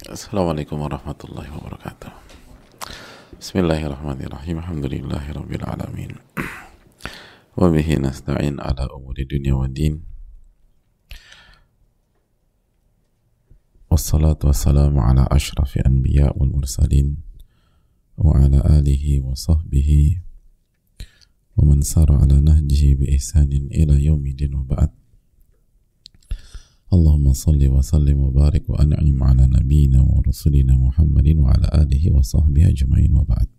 Assalamualaikum warahmatullahi wabarakatuh. Bismillahirrahmanirrahim. Alhamdulillahirabbil alamin. Wa bihi nasta'in ala umuri dunya waddin. Wassalatu wassalamu ala asyrafil anbiya wal mursalin wa ala alihi wa sahbihi wa man sara ala nahjihi bi ihsanin ila yaumidin wa ba'd. Allahumma salli wa sallim wa barik wa an'im ala nabiyyina wa rasulina Muhammadin wa ala alihi wa sahbihi ajma'in wa ba'd.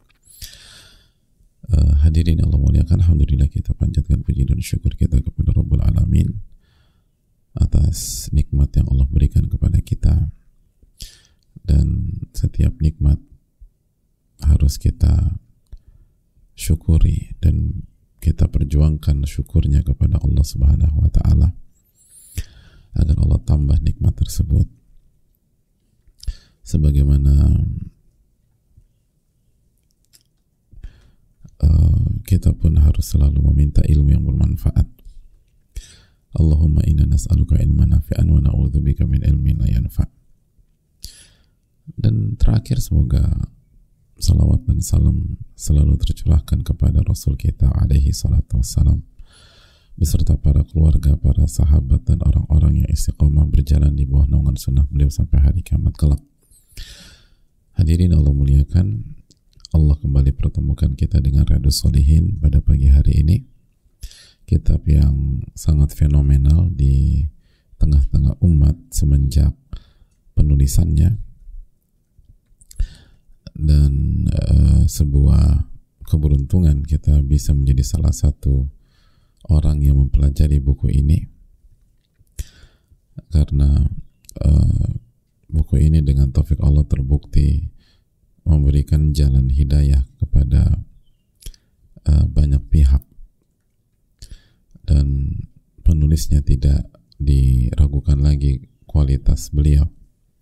Hadirin Allah muliakan, alhamdulillah kita panjatkan puji dan syukur kita kepada Rabbul Alamin atas nikmat yang Allah berikan kepada kita, dan setiap nikmat harus kita syukuri dan kita perjuangkan syukurnya kepada Allah Subhanahu wa taala agar Allah tambah nikmat tersebut, sebagaimana kita pun harus selalu meminta ilmu yang bermanfaat. Allahumma inna nas'aluka ilman nafi'an wa na'udzubika min ilmin la yanfa'. Dan terakhir, semoga salawat dan salam selalu tercurahkan kepada Rasul kita alaihi salatu wassalam beserta para keluarga, para sahabat, dan orang-orang yang istiqomah berjalan di bawah naungan sunnah beliau sampai hari kiamat kelak. Hadirin Allah muliakan, Allah kembali pertemukan kita dengan Riyadhus Shalihin pada pagi hari ini, kitab yang sangat fenomenal di tengah-tengah umat semenjak penulisannya, dan sebuah keberuntungan kita bisa menjadi salah satu orang yang mempelajari buku ini, karena buku ini dengan taufik Allah terbukti memberikan jalan hidayah kepada banyak pihak, dan penulisnya tidak diragukan lagi kualitas beliau,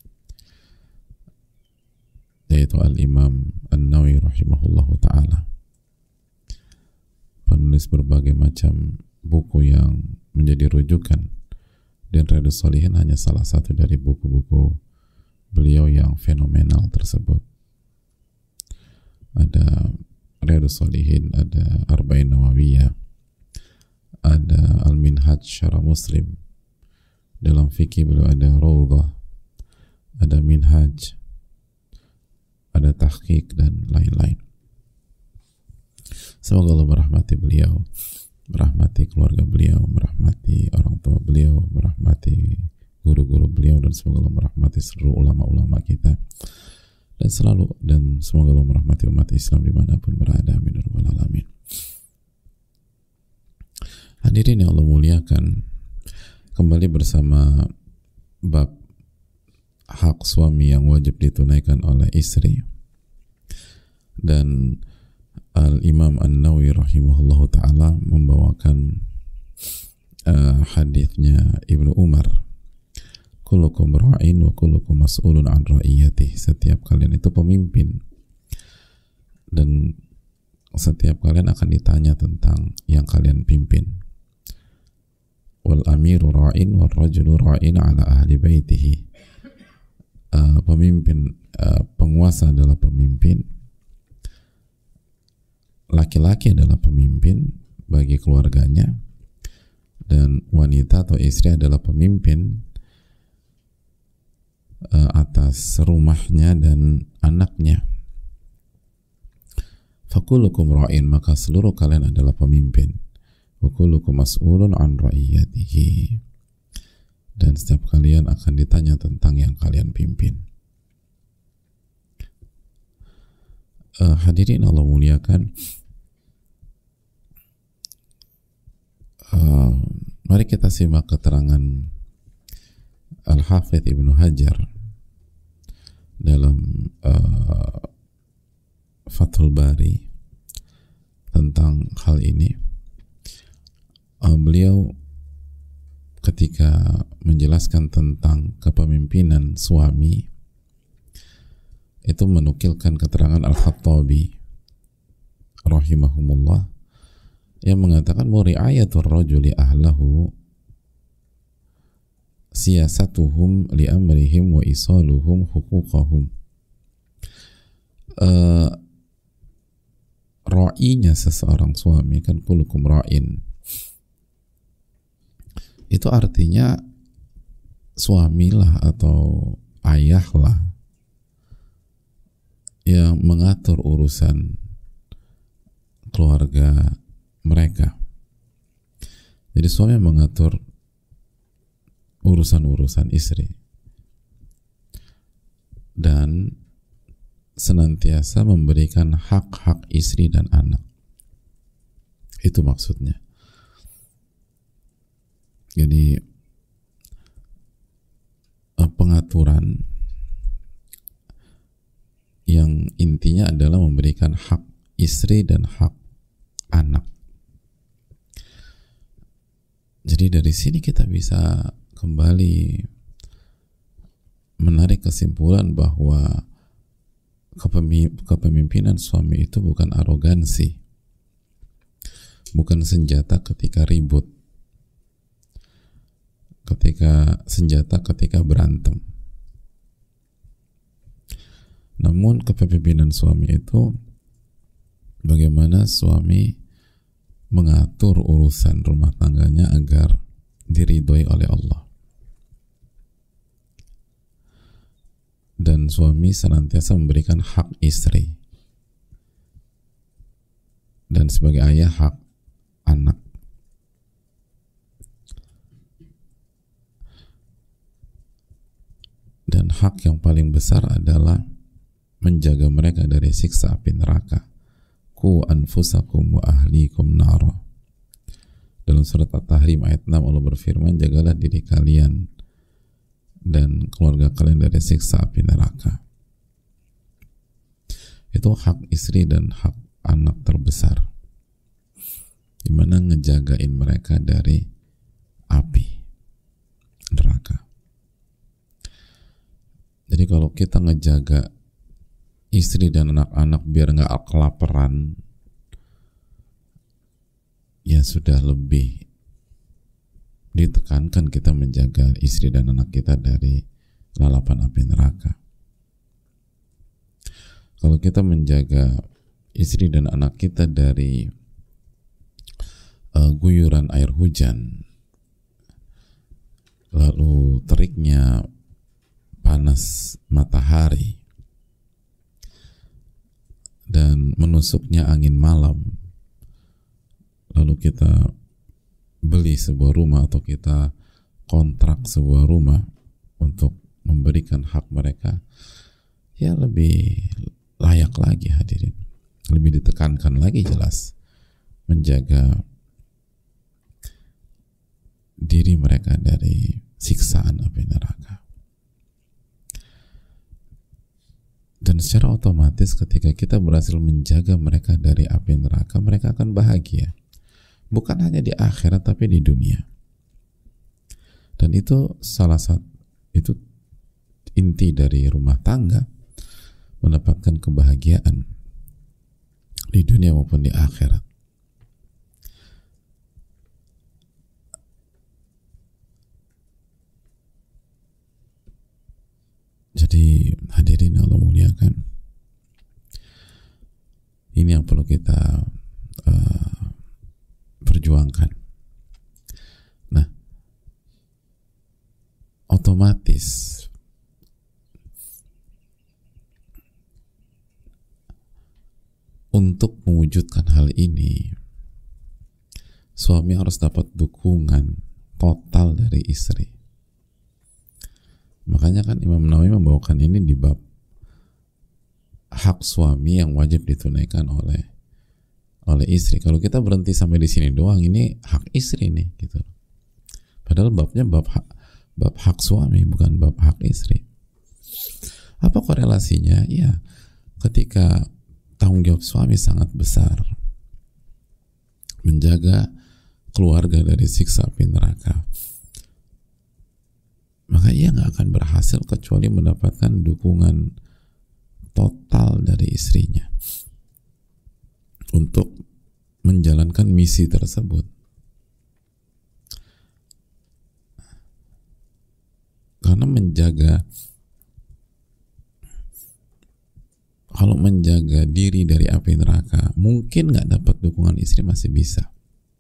yaitu Al-Imam An-Nawawi rahimahullahu ta'ala, penulis berbagai macam buku yang menjadi rujukan, dan Riyadhus Shalihin hanya salah satu dari buku-buku beliau yang fenomenal tersebut. Ada Riyadhus Shalihin, ada Arba'in Nawawiyah, ada Al-Minhaj Syarah Muslim, dalam fikih beliau ada Rawdah, ada Minhaj, ada Tahqiq, dan lain-lain. Semoga Allah merahmati beliau, merahmati keluarga beliau, merahmati orang tua beliau, merahmati guru-guru beliau, dan semoga Allah merahmati seluruh ulama-ulama kita, dan semoga Allah merahmati umat Islam dimanapun berada, amin ya rabbal alamin. Hadirin yang Allah muliakan, kembali bersama bab hak suami yang wajib ditunaikan oleh istri, dan Al-Imam An-Nawawi rahimahullahu ta'ala membawakan hadisnya Ibnu Umar, kullukum ra'in wa kullukum mas'ulun an ra'iyatih. Setiap kalian itu pemimpin, dan setiap kalian akan ditanya tentang yang kalian pimpin. Wal amiru ra'in wal rajulu ra'in ala ahli baitihi. Penguasa adalah pemimpin, laki-laki adalah pemimpin bagi keluarganya, dan wanita atau istri adalah pemimpin atas rumahnya dan anaknya. Fakulukum ra'in, maka seluruh kalian adalah pemimpin. Fakulukum mas'ulun an ra'iyatihi, dan setiap kalian akan ditanya tentang yang kalian pimpin. Hadirin Allah muliakan, mari kita simak keterangan Al-Hafidh Ibnu Hajar dalam Fathul Bari tentang hal ini. Beliau ketika menjelaskan tentang kepemimpinan suami itu menukilkan keterangan Al-Khattabi rahimahumullah yang mengatakan ri'ayatur rajuli ahlahu, siyasatuhum li amrihim wa isaluhum huquqahum. Ra'inya seseorang suami kan kullukum ra'in, itu artinya suamilah atau ayahlah yang mengatur urusan keluarga mereka. Jadi suami mengatur urusan-urusan istri dan senantiasa memberikan hak-hak istri dan anak. Itu maksudnya. Jadi pengaturan yang intinya adalah memberikan hak istri dan hak anak. Jadi dari sini kita bisa kembali menarik kesimpulan bahwa kepemimpinan suami itu bukan arogansi, bukan senjata ketika ribut, ketika berantem. Namun kepemimpinan suami itu bagaimana suami mengatur urusan rumah tangganya agar diridhoi oleh Allah. Dan suami senantiasa memberikan hak istri, dan sebagai ayah hak anak. Dan hak yang paling besar adalah menjaga mereka dari siksa api neraka. Ku anfusakum wa ahlikum nara. Dalam surat At-Tahrim ayat 6 Allah berfirman, jagalah diri kalian dan keluarga kalian dari siksa api neraka. Itu hak istri dan hak anak terbesar, dimana ngejagain mereka dari api neraka. Jadi kalau kita ngejaga istri dan anak-anak biar nggak kelaparan, ya sudah lebih ditekankan kita menjaga istri dan anak kita dari lalapan api neraka. Kalau kita menjaga istri dan anak kita dari guyuran air hujan, lalu teriknya panas matahari, dan menusuknya angin malam, lalu kita beli sebuah rumah atau kita kontrak sebuah rumah untuk memberikan hak mereka, ya lebih layak lagi hadirin, lebih ditekankan lagi jelas menjaga diri mereka dari siksaan api neraka. Dan secara otomatis ketika kita berhasil menjaga mereka dari api neraka, mereka akan bahagia, bukan hanya di akhirat tapi di dunia. Dan itu salah satu, itu inti dari rumah tangga, mendapatkan kebahagiaan di dunia maupun di akhirat. Jadi hadirin Allah muliakan, ini yang perlu kita perjuangkan. Nah, otomatis untuk mewujudkan hal ini, suami harus dapat dukungan total dari istri. Makanya kan Imam Nawawi membawakan ini di bab hak suami yang wajib ditunaikan oleh istri. Kalau kita berhenti sampai di sini doang, ini hak istri nih gitu. Padahal babnya bab hak suami, bukan bab hak istri. Apa korelasinya? Ya, ketika tanggung jawab suami sangat besar, menjaga keluarga dari siksa api neraka, maka ia nggak akan berhasil kecuali mendapatkan dukungan total dari istrinya untuk menjalankan misi tersebut. menjaga diri dari api neraka, mungkin nggak dapat dukungan istri masih bisa.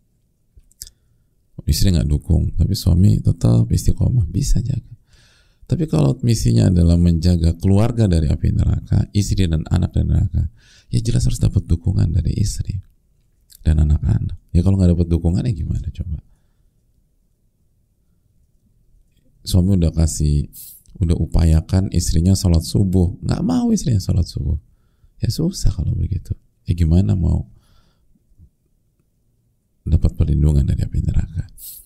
Istri nggak dukung, tapi suami tetap istiqomah, bisa jaga. Tapi kalau misinya adalah menjaga keluarga dari api neraka, istri dan anak dari neraka, ya jelas harus dapat dukungan dari istri dan anak-anak. Ya kalau nggak dapat dukungan ya gimana coba? Suami udah upayakan istrinya sholat subuh, nggak mau istrinya sholat subuh, ya susah kalau begitu. Ya gimana mau dapat perlindungan dari api neraka?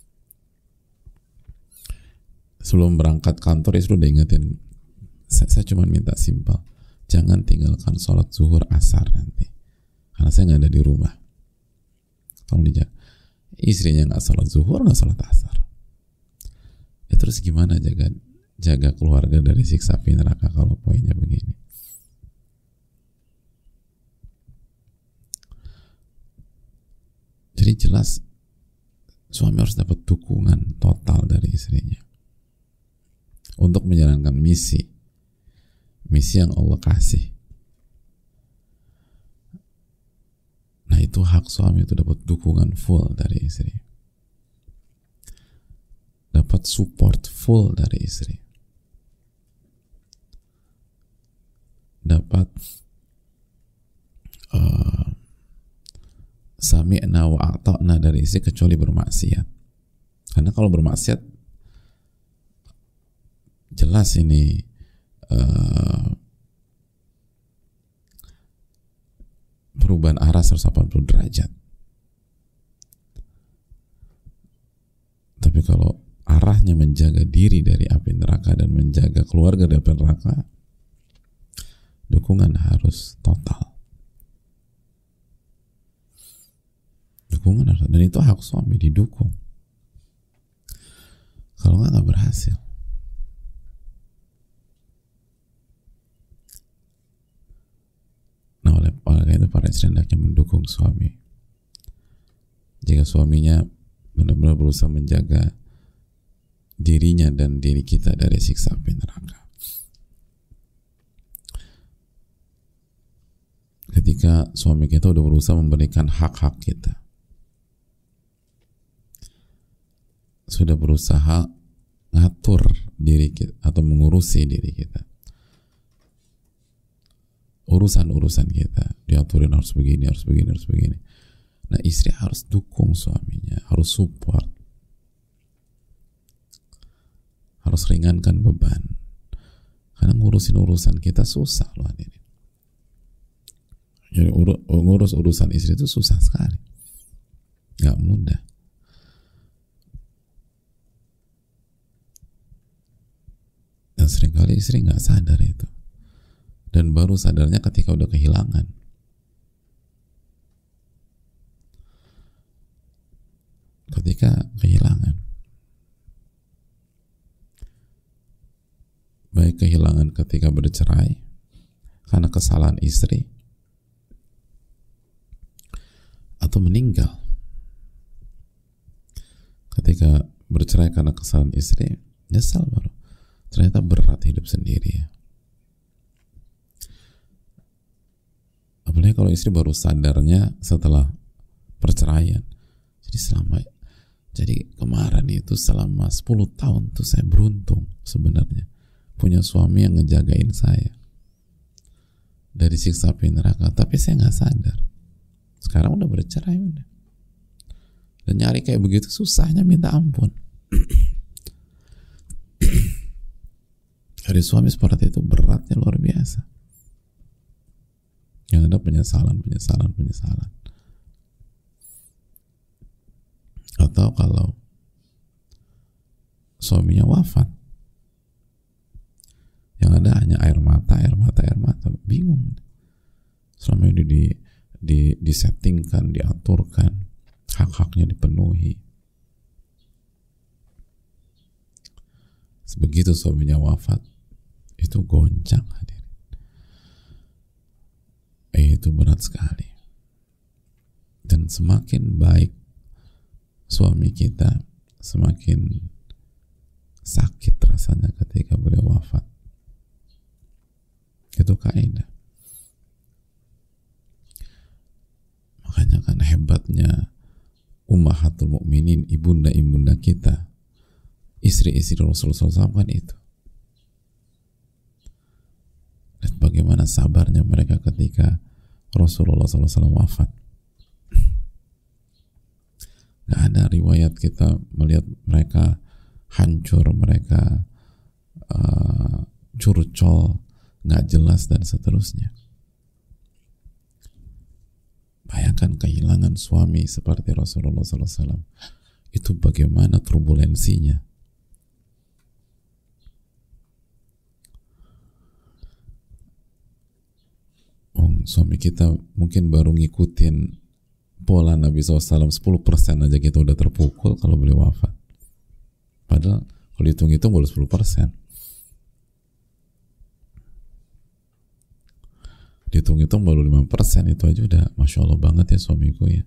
Sebelum berangkat kantor istri udah ingetin, saya cuma minta simpel, jangan tinggalkan sholat zuhur asar nanti, karena saya nggak ada di rumah. Tolong dijaga. Istrinya nggak sholat zuhur, nggak sholat asar. Ya terus gimana jaga keluarga dari siksa api neraka kalau poinnya begini? Jadi jelas suami harus dapat dukungan total dari istrinya untuk menjalankan misi yang Allah kasih. Nah itu hak suami, itu dapat dukungan full dari istri, dapat support full dari istri, dapat sami'na wa ata'na dari istri kecuali bermaksiat. Karena kalau bermaksiat jelas ini perubahan arah 180 derajat. Tapi kalau arahnya menjaga diri dari api neraka dan menjaga keluarga dari api neraka, dukungan harus total. Dukungan harus, dan itu hak suami didukung. Kalau nggak berhasil. Nah oleh itu para istri hendaknya mendukung suami. Jika suaminya benar-benar berusaha menjaga dirinya dan diri kita dari siksa api neraka. Ketika suami kita udah berusaha memberikan hak-hak kita, sudah berusaha ngatur diri kita atau mengurusi diri kita, urusan-urusan kita diaturin, harus begini, harus begini, harus begini. Nah istri harus dukung suaminya, harus support, harus ringankan beban, karena ngurusin urusan kita susah loh hadirin. Jadi ngurus urusan istri itu susah sekali, nggak mudah. Dan seringkali istri nggak sadar itu, dan baru sadarnya ketika udah kehilangan. Ketika kehilangan, baik kehilangan ketika bercerai karena kesalahan istri, atau meninggal ketika bercerai karena kesalahan istri, nyesal baru ternyata berat hidup sendiri ya. Apalagi kalau istri baru sadarnya setelah perceraian. Jadi kemarin itu selama 10 tahun tuh saya beruntung sebenarnya punya suami yang ngejagain saya dari siksa api neraka, tapi saya nggak sadar. Sekarang udah bercerai udah, dan nyari kayak begitu susahnya minta ampun. Dari suami seperti itu beratnya luar biasa. Yang ada penyesalan. Atau kalau suaminya wafat, yang ada hanya air mata, bingung. Selama ini disettingkan, diaturkan, hak-haknya dipenuhi. Sebegitu suaminya wafat, itu goncang hadirin. Itu berat sekali. Dan semakin baik suami kita, semakin sakit rasanya ketika beliau wafat. Itu kaidah. Makanya kan hebatnya Ummahatul Mukminin, ibunda-ibunda kita, istri-istri Rasulullah SAW kan itu. Dan bagaimana sabarnya mereka ketika Rasulullah SAW wafat. Gak ada riwayat kita melihat mereka hancur, mereka curcol, gak jelas, dan seterusnya. Bayangkan kehilangan suami seperti Rasulullah SAW. Itu bagaimana turbulensinya. Suami kita mungkin baru ngikutin pola Nabi SAW 10% aja kita udah terpukul kalau beliau wafat. Padahal kalau hitung-hitung baru 10%. Dihitung-hitung baru 5%, itu aja udah Masya Allah banget ya suamiku ya.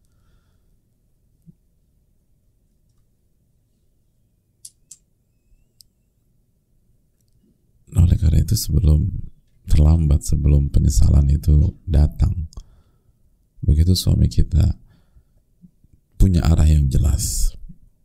Oleh karena itu sebelum terlambat, sebelum penyesalan itu datang, begitu suami kita punya arah yang jelas,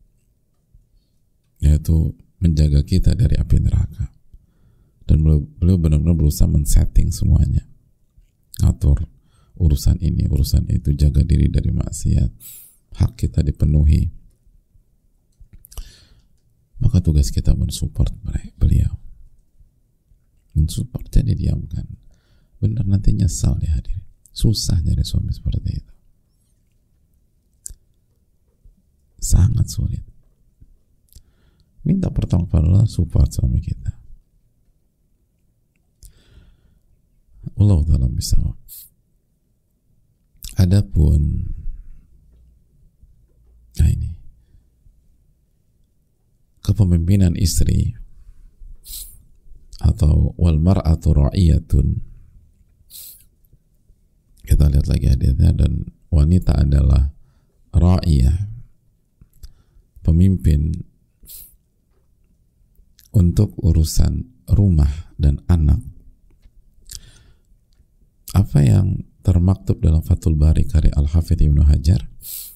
yaitu menjaga kita dari api neraka, dan beliau benar-benar berusaha men-setting semuanya, atur urusan ini, urusan itu, jaga diri dari maksiat, hak kita dipenuhi, maka tugas kita mensupport beliau, mensupport, jadi diamkan. Benar, nanti nyesal ya hadirin. Susah nyari suami seperti itu, sangat sulit. Minta pertolongan pada Allah, support suami kita. Allah dalam bisawab. Adapun ini kepemimpinan istri atau wal mar'atu ra'iyatun, kita lihat lagi hadisnya, dan wanita adalah ra'iyah, pemimpin untuk urusan rumah dan anak. Apa yang termaktub dalam Fathul Bari karya Al-Hafidh Ibnu Hajar,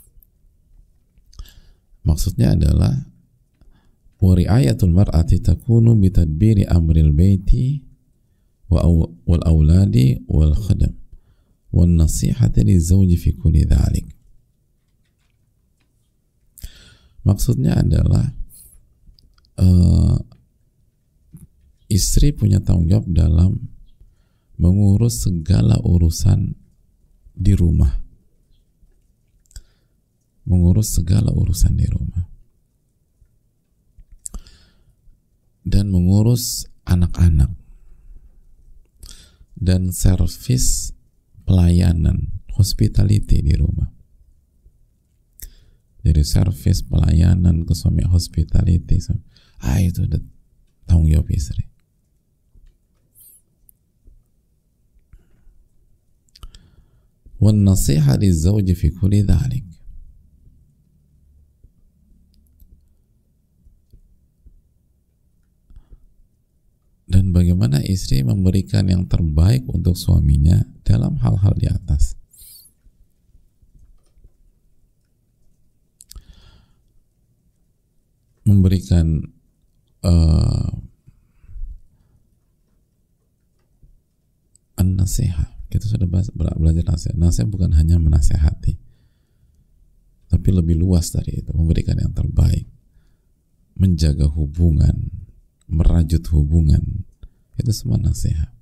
maksudnya adalah wari'ayatul mar'ati takunu bitadbiri amril baiti wal auladi wal khadam wan nasihati lizawji fi kulli dhalik. Maksudnya adalah istri punya tanggung jawab dalam mengurus segala urusan di rumah, mengurus segala urusan di rumah, dan mengurus anak-anak, dan servis pelayanan, hospitality di rumah. Jadi servis pelayanan ke suami, hospitality, itu udah tanggung jawab istri. Wan nasiha lizawji fi kulli dhalik. Dan bagaimana istri memberikan yang terbaik untuk suaminya dalam hal-hal di atas. Memberikan an-nasiha. Kita sudah belajar nasihat. Nasihat bukan hanya menasihati, tapi lebih luas dari itu. Memberikan yang terbaik, menjaga hubungan, merajut hubungan, itu semua nasihat.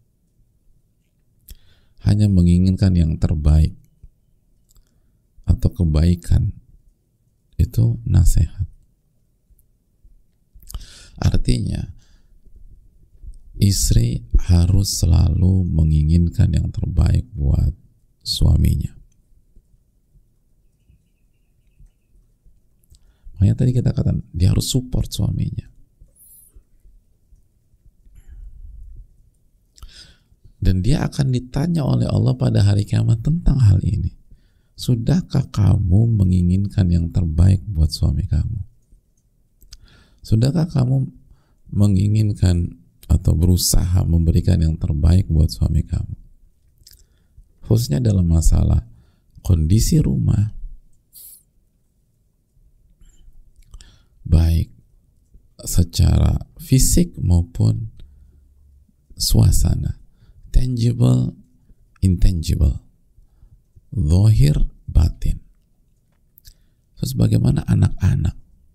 Hanya menginginkan yang terbaik atau kebaikan, itu nasihat. Artinya istri harus selalu menginginkan yang terbaik buat suaminya. Makanya tadi kita katakan dia harus support suaminya. Dan dia akan ditanya oleh Allah pada hari kiamat tentang hal ini. Sudahkah kamu menginginkan yang terbaik buat suami kamu? Sudahkah kamu menginginkan atau berusaha memberikan yang terbaik buat suami kamu? Khususnya dalam masalah kondisi rumah, baik secara fisik maupun suasana, tangible, intangible, zahir, batin. Terus bagaimana anak-anak,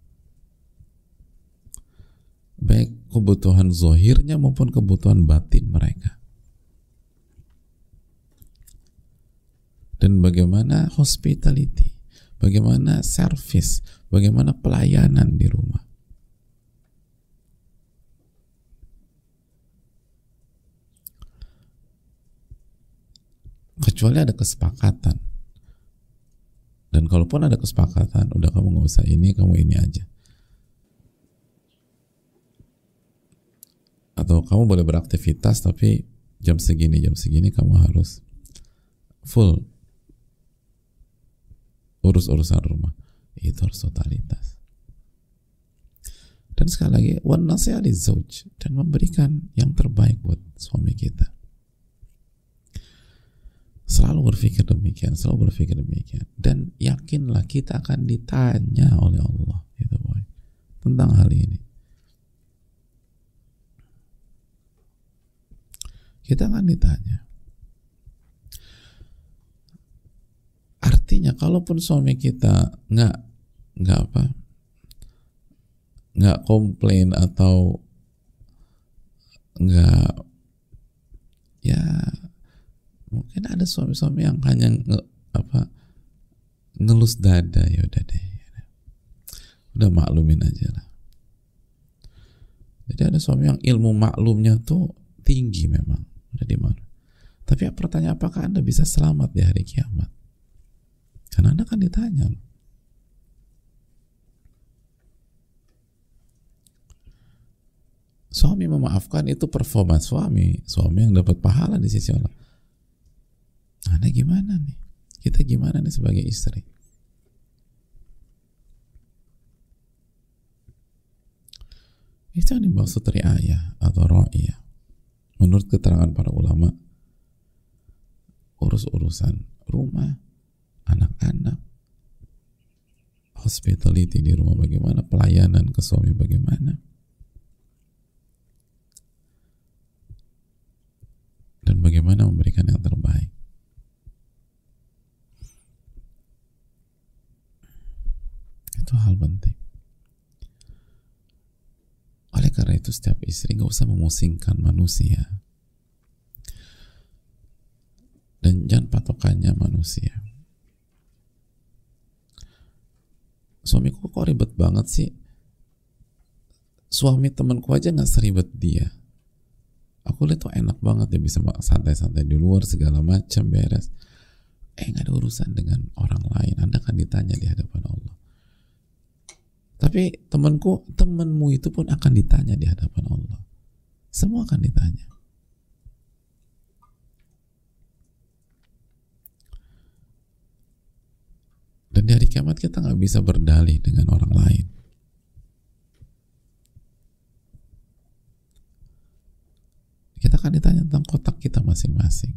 baik kebutuhan zahirnya maupun kebutuhan batin mereka, dan bagaimana hospitality, bagaimana service, bagaimana pelayanan di rumah. Kecuali ada kesepakatan, dan kalaupun ada kesepakatan, udah kamu nggak usah ini, kamu ini aja, atau kamu boleh beraktivitas tapi jam segini kamu harus full urus urusan rumah. Itu harus totalitas. Dan sekali lagi, wan nasihat lizauj, dan memberikan yang terbaik buat suami kita. Selalu berpikir demikian, dan yakinlah kita akan ditanya oleh Allah gitu, boy, tentang hal ini. Kita akan ditanya. Artinya, kalaupun suami kita nggak komplain atau nggak, ya mungkin ada suami-suami yang hanya ngelus dada, ya udah deh, udah maklumin aja lah. Jadi ada suami yang ilmu maklumnya tuh tinggi memang, udah di mana. Tapi pertanyaan, apakah Anda bisa selamat di hari kiamat? Karena Anda kan ditanya loh. Suami memaafkan itu performa suami yang dapat pahala di sisi Allah. Anda gimana nih? Kita gimana nih sebagai istri? Itu yang dimaksud riayah atau ra'iyah. Menurut keterangan para ulama, urus-urusan rumah, anak-anak, hospitality di rumah bagaimana, pelayanan ke suami bagaimana, dan bagaimana memberikan yang terbaik. Itu hal penting. Oleh karena itu, setiap istri nggak usah memusingkan manusia, dan jangan patokannya manusia. Suamiku kok ribet banget sih? Suami temanku aja nggak seribet dia. Aku lihat tuh enak banget, dia bisa santai-santai di luar segala macam beres. Nggak ada urusan dengan orang lain. Anda akan ditanya di hadapan Allah. Tapi temanmu itu pun akan ditanya di hadapan Allah. Semua akan ditanya. Dan di hari kiamat kita nggak bisa berdalih dengan orang lain. Kita akan ditanya tentang kotak kita masing-masing.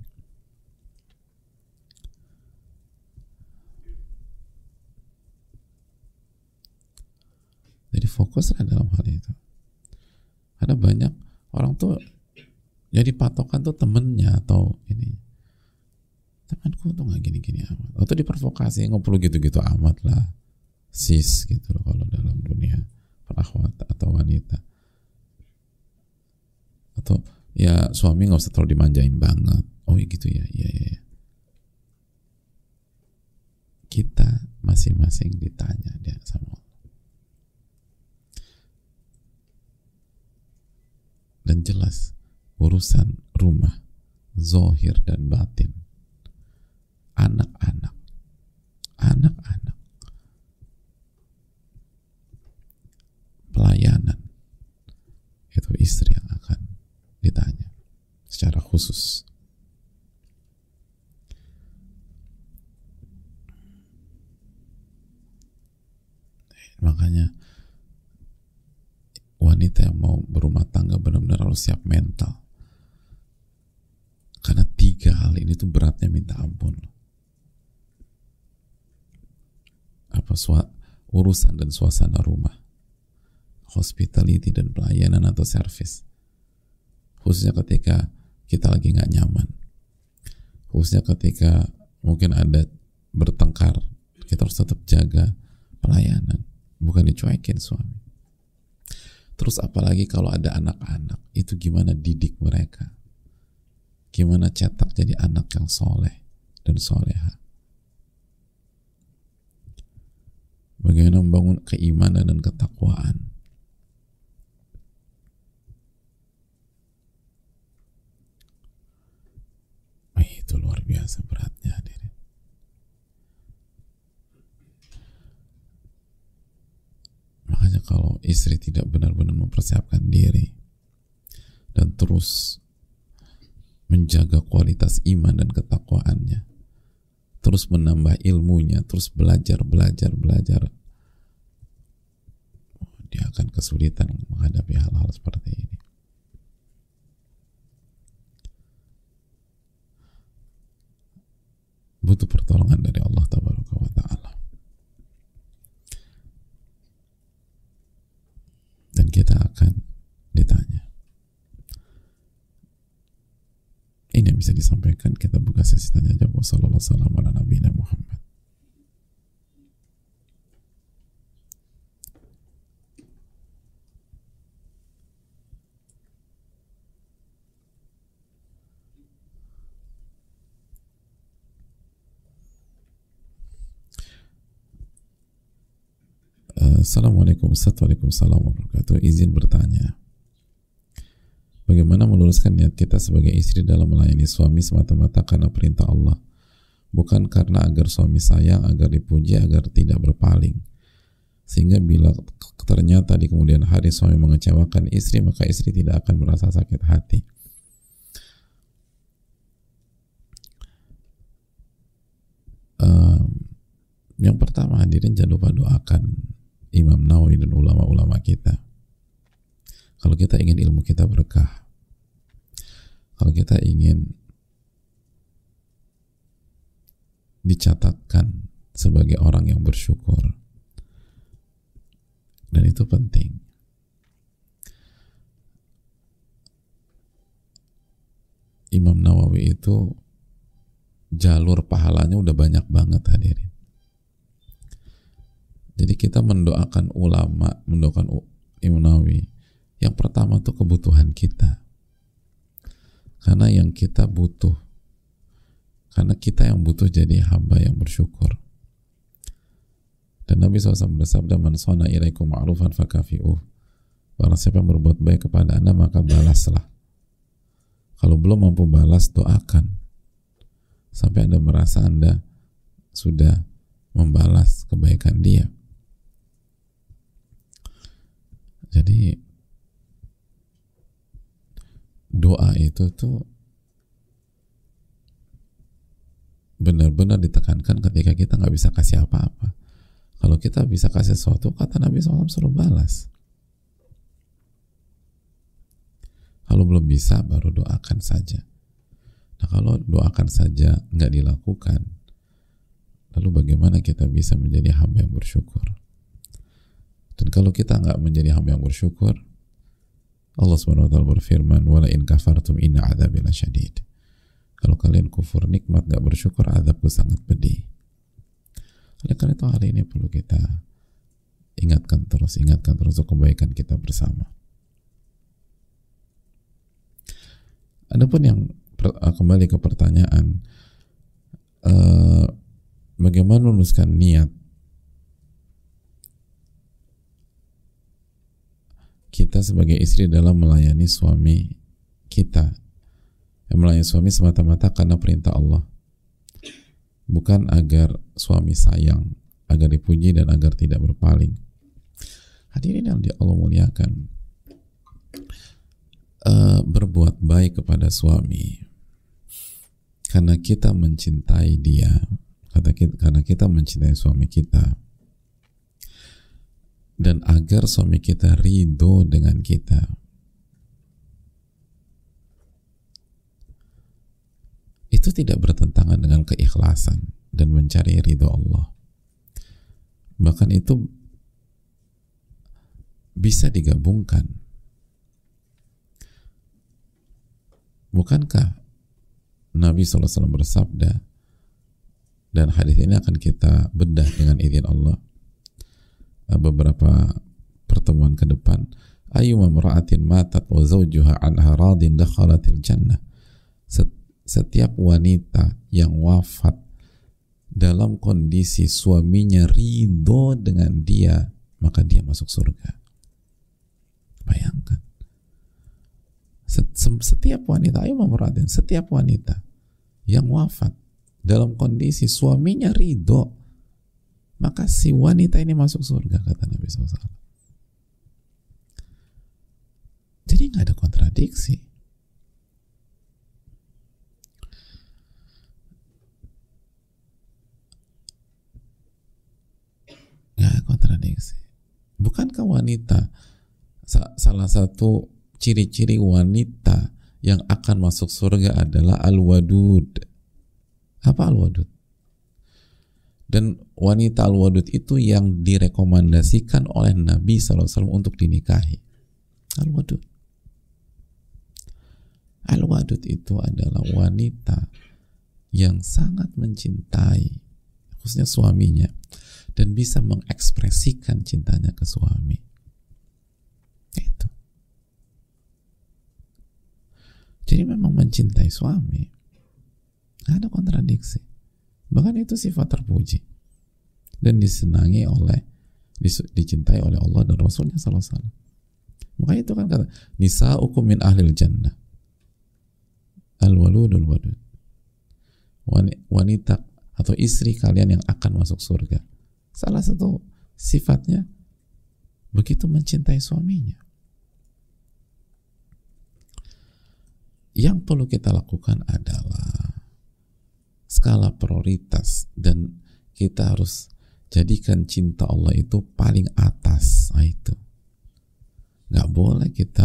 Jadi fokuslah dalam hal itu. Ada banyak orang tuh jadi patokan tuh temennya atau ini. Temanku tuh nggak gini-gini amat. Atau diprovokasi, nggak perlu gitu-gitu amat lah, sis gitu loh kalau dalam dunia perakhwat atau wanita. Atau ya suami nggak usah terlalu dimanjain banget. Oh ya gitu ya, iya. Kita masing-masing ditanya dia sama Allah. Dan jelas urusan rumah, zahir dan batin, anak-anak, pelayanan, itu istri yang akan ditanya secara khusus. Makanya kita yang mau berumah tangga benar-benar harus siap mental, karena 3 hal ini tuh beratnya minta ampun. Urusan dan suasana rumah, hospitality dan pelayanan atau service, khususnya ketika kita lagi nggak nyaman, khususnya ketika mungkin ada bertengkar, kita harus tetap jaga pelayanan, bukan dicuekin suami. Terus apalagi kalau ada anak-anak, itu gimana didik mereka, gimana cetak jadi anak yang soleh dan soleha, bagaimana membangun keimanan dan ketakwaan. Itu luar biasa beratnya, hadirin. Makanya kalau istri tidak benar-benar mempersiapkan diri dan terus menjaga kualitas iman dan ketakwaannya, terus menambah ilmunya, terus belajar, dia akan kesulitan menghadapi hal-hal seperti ini. Butuh pertolongan dari Allah Tabaraka wa Ta'ala. Dan kita akan ditanya. Ini yang bisa disampaikan. Kita buka sesi tanya jawab. Wassalamualaikum warahmatullahi wabarakatuh. Assalamualaikum warahmatullahi wabarakatuh. Izin bertanya, bagaimana meluruskan niat kita sebagai istri dalam melayani suami semata-mata karena perintah Allah, bukan karena agar suami sayang, agar dipuji, agar tidak berpaling, sehingga bila ternyata di kemudian hari suami mengecewakan istri, maka istri tidak akan merasa sakit hati. Yang pertama, hadirin, jangan lupa doakan Imam Nawawi dan ulama-ulama kita. Kalau kita ingin ilmu kita berkah, kalau kita ingin dicatatkan sebagai orang yang bersyukur, dan itu penting, Imam Nawawi itu jalur pahalanya udah banyak banget, hadirin. Jadi kita mendoakan ulama, mendoakan Imam Nawawi, yang pertama tuh kebutuhan kita, karena yang kita butuh, karena kita yang butuh jadi hamba yang bersyukur. Dan Nabi SAW bersabda, man shana ilaikum ma'rufan fakafi'uh, barang siapa yang berbuat baik kepada Anda maka balaslah. Kalau belum mampu balas, doakan sampai Anda merasa Anda sudah membalas kebaikan dia. Jadi doa itu tuh benar-benar ditekankan ketika kita nggak bisa kasih apa-apa. Kalau kita bisa kasih sesuatu, kata Nabi SAW, suruh balas. Kalau belum bisa, baru doakan saja. Nah, kalau doakan saja nggak dilakukan, lalu bagaimana kita bisa menjadi hamba yang bersyukur? Dan kalau kita nggak menjadi hamba yang bersyukur, Allah Subhanahu wa Ta'ala berfirman, wala in kafartum inna adzabi lasyadid. Kalau kalian kufur nikmat, nggak bersyukur, azabku sangat pedih. Oleh karena itu hal ini perlu kita ingatkan terus untuk kebaikan kita bersama. Adapun yang kembali ke pertanyaan, bagaimana meluruskan niat kita sebagai istri dalam melayani suami kita, yang melayani suami semata-mata karena perintah Allah, bukan agar suami sayang, agar dipuji, dan agar tidak berpaling. Hadirin yang Allah muliakan, berbuat baik kepada suami karena kita mencintai dia, karena kita mencintai suami kita, dan agar suami kita ridho dengan kita. Itu tidak bertentangan dengan keikhlasan dan mencari ridho Allah. Bahkan itu bisa digabungkan. Bukankah Nabi SAW bersabda, dan hadis ini akan kita bedah dengan izin Allah beberapa pertemuan ke depan, ayyuma imra'atin matat wa zawjuha anha radin dakhalatil jannah. Setiap wanita yang wafat dalam kondisi suaminya ridho dengan dia, maka dia masuk surga. Bayangkan, setiap wanita, ayyuma imra'atin, setiap wanita yang wafat dalam kondisi suaminya ridho, maka si wanita ini masuk surga, kata Nabi SAW. Jadi nggak ada kontradiksi. Nggak ada kontradiksi. Bukankah wanita, salah satu ciri-ciri wanita yang akan masuk surga adalah al-wadud? Apa al-wadud? Dan wanita al-wadud itu yang direkomendasikan oleh Nabi SAW untuk dinikahi. Al-wadud. Al-wadud itu adalah wanita yang sangat mencintai, khususnya suaminya, dan bisa mengekspresikan cintanya ke suami. Itu. Jadi memang mencintai suami, nggak ada kontradiksi. Bahkan itu sifat terpuji dan disenangi oleh, dicintai oleh Allah dan Rasulnya SAW. Makanya itu kan kata nisa'ukum min ahlil jannah al-waludul wadud, wanita atau istri kalian yang akan masuk surga, salah satu sifatnya begitu mencintai suaminya. Yang perlu kita lakukan adalah skala prioritas, dan kita harus jadikan cinta Allah itu paling atas. Nah itu nggak boleh kita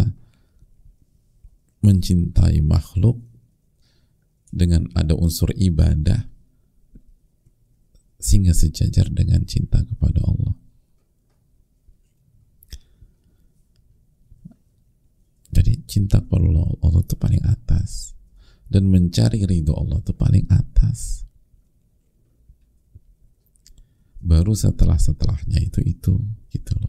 mencintai makhluk dengan ada unsur ibadah sehingga sejajar dengan cinta kepada Allah. Jadi cinta kepada Allah itu paling atas, dan mencari ridho Allah itu paling atas. Baru setelahnya itu gitu loh.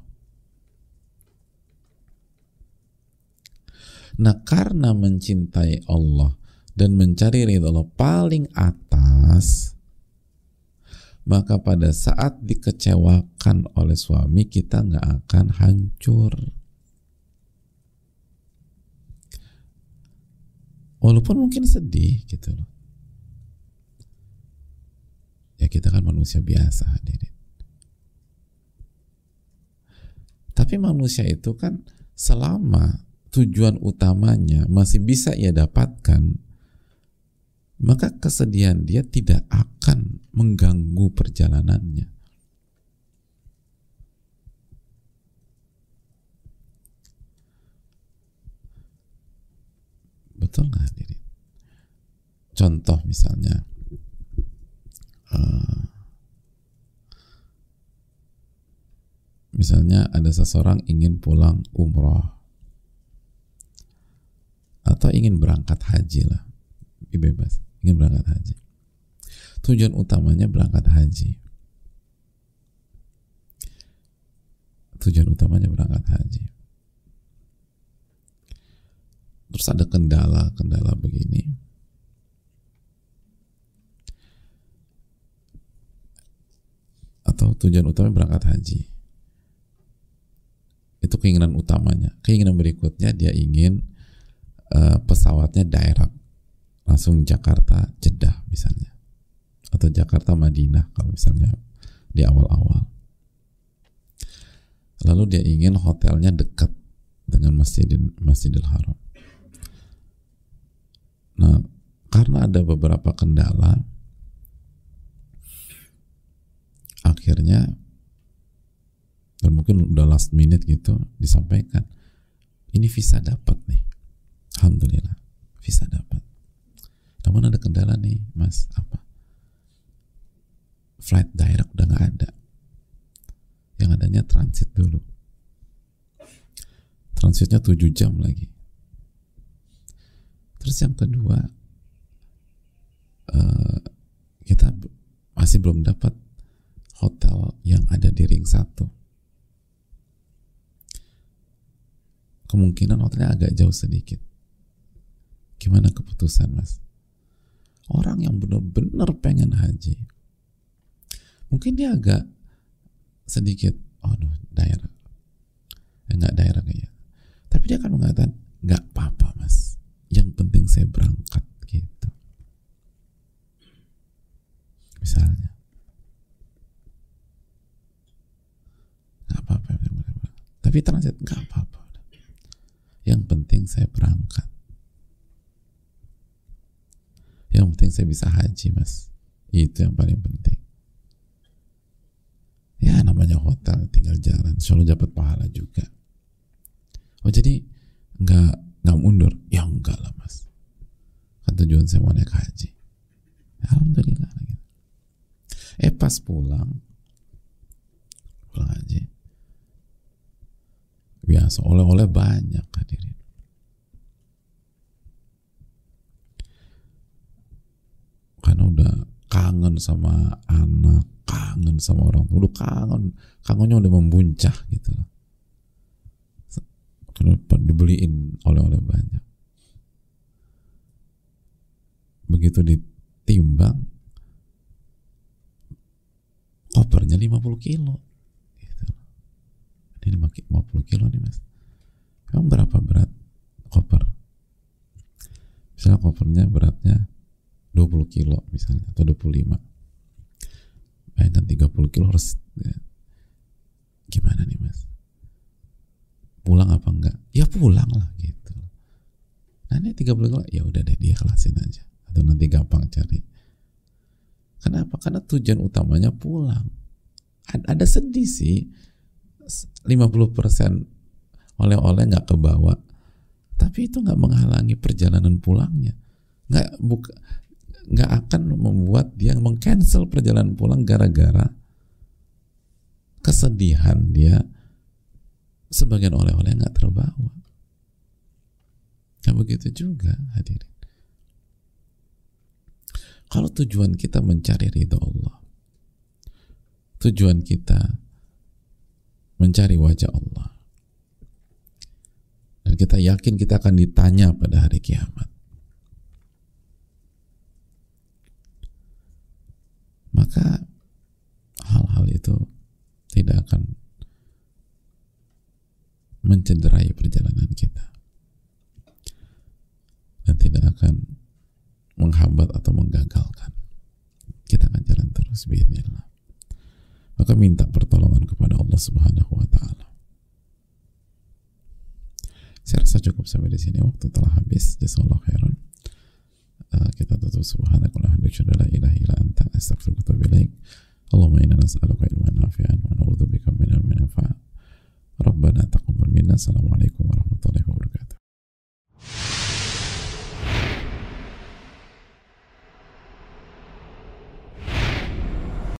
Nah, karena mencintai Allah dan mencari ridho Allah paling atas, maka pada saat dikecewakan oleh suami, kita nggak akan hancur. Walaupun mungkin sedih gitu loh. Ya kita kan manusia biasa, hadirin. Tapi manusia itu kan selama tujuan utamanya masih bisa ia dapatkan, maka kesedihan dia tidak akan mengganggu perjalanannya. Betul nggak hadirin? Contoh misalnya, misalnya ada seseorang ingin pulang umroh atau ingin berangkat haji lah, bebas, ingin berangkat haji. Tujuan utamanya berangkat haji. Tujuan utamanya berangkat haji. Terus ada kendala begini. Atau tujuan utamanya berangkat haji. Itu keinginan utamanya. Keinginan berikutnya dia ingin pesawatnya direct, langsung Jakarta Jeddah misalnya, atau Jakarta Madinah kalau misalnya di awal-awal. Lalu dia ingin hotelnya dekat dengan Masjidil Haram. Nah, karena ada beberapa kendala, akhirnya dan mungkin udah last minute gitu disampaikan, ini visa dapat nih, alhamdulillah visa dapat, namun ada kendala nih mas, apa, flight direct udah nggak ada, yang adanya transit dulu, transitnya 7 jam lagi. Terus yang kedua, kita masih belum dapat hotel yang ada di ring 1. Kemungkinan hotelnya agak jauh sedikit. Gimana keputusan mas? Orang yang benar-benar pengen haji, mungkin dia agak sedikit, aduh daerah, nggak daerah kayaknya, tapi dia akan mengatakan nggak apa-apa mas, yang penting saya berangkat gitu, misalnya. Nggak apa-apa, tapi transit nggak apa-apa, yang penting saya berangkat, yang penting saya bisa haji mas, itu yang paling penting. Ya namanya hotel, tinggal jalan, selalu dapat pahala juga. Oh jadi nggak mundur? Ya enggak lah mas, kan tujuan saya mau naik haji, alhamdulillah. Pas pulang haji, biasa oleh-oleh banyak hadirin. Karena udah kangen sama anak, kangen sama orang tua, udah kangennya udah membuncah gitu loh. Kenapa dibeliin oleh-oleh banyak? Begitu ditimbang, kopernya 50 kilo gitu. Ini 50 kilo nih mas. Emang berapa berat koper? Misalnya kopernya beratnya 20 kilo misalnya, atau 25. Bayangkan 30 kilo harus ya, gimana nih mas? Pulang apa enggak? Ya pulang lah gitu. Nah ini 30 kilo, ya udah deh dia kelasin aja, atau nanti gampang cari. Kenapa? Karena tujuan utamanya pulang. Ada sedih sih, 50% oleh-oleh nggak kebawa, tapi itu nggak menghalangi perjalanan pulangnya. Nggak akan membuat dia meng-cancel perjalanan pulang gara-gara kesedihan dia sebagian oleh-oleh nggak terbawa. Nah begitu juga hadirin. Kalau tujuan kita mencari ridha Allah, tujuan kita mencari wajah Allah, dan kita yakin kita akan ditanya pada hari kiamat, maka hal-hal itu tidak akan mencederai perjalanan kita dan tidak akan menghambat atau menggagalkan. Kita akan jalan terus biidznillah. Maka minta pertolongan kepada Allah Subhanahu wa taala. Saya rasa cukup sampai di sini, waktu telah habis. Jazakallahu khairan. Kita tutup subhanakallahumma wa bihamdika la ilaha illa anta astaghfiruka wa atubu ilaik. Allahumma inna nas'aluka ilman nafi'an wa na'udzubika min ilmin la yanfa'. Rabbana taqabbal minna. Assalamualaikum warahmatullahi wabarakatuh.